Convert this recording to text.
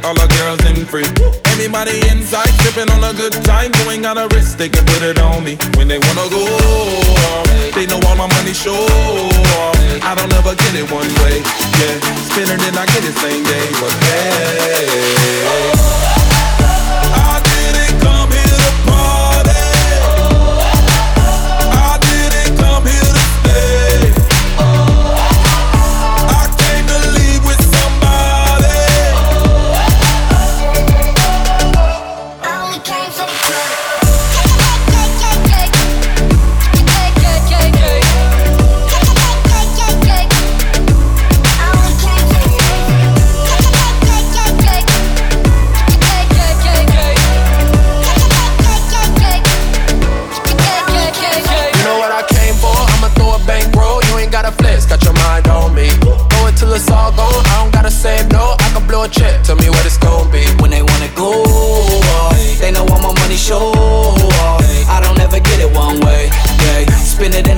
all the girls in free. Everybody inside sipping on a good time. You ain't got a wrist, they can put it on me. When they wanna go, they know all my money sure. I don't ever get it one way, yeah. Spin it and I get it same day, but hey, I didn't come here to party. I didn't come here to stay. I came to leave with somebody. I only came for the club. Got your mind on me. Go it till it's all gone. I don't gotta save no. I can blow a check. Tell me what it's gon' be. When they wanna go, they know all my money show. I don't ever get it one way. Yeah. Spin it and